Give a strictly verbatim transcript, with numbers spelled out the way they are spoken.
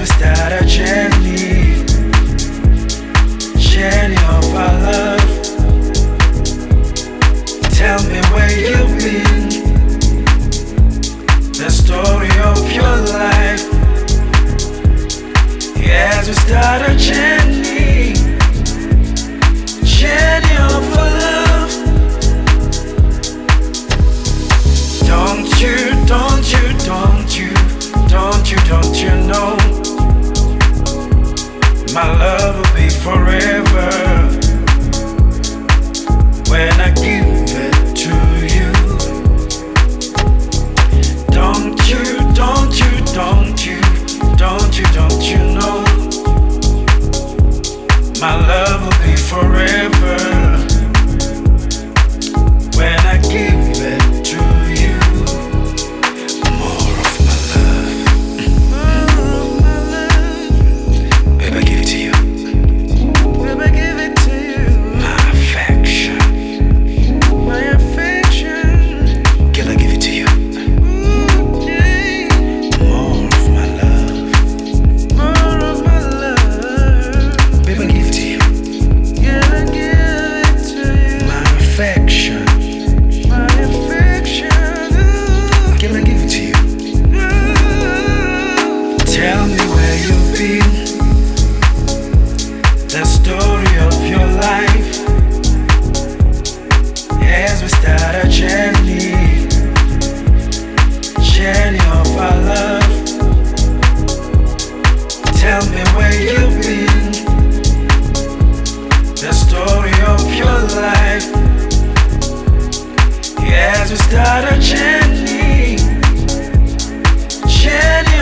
we start a journey, journey of our love. Tell me where you've been, the story of your life. As we start a journey, journey of our love. Don't you, don't you, don't you, don't you, don't you know, my love will be forever when I give it to you. Don't you, don't you, don't you, don't you, don't you know, my love will be forever when I give it to you. More of my love, more of my love. Baby, I give it to you. Baby, I give it to you. My affection, my affection. Girl, I give it to you. Ooh, yeah. More of my love, more of my love. Baby, I give it to you. Girl, I give it to you. My affection, my affection. Ooh. Girl, I give it to you. Ooh. Tell me where you've been, the story of your life. As we start a journey, journey of our love. Tell me where you've been, the story of your life. As we start a journey, journey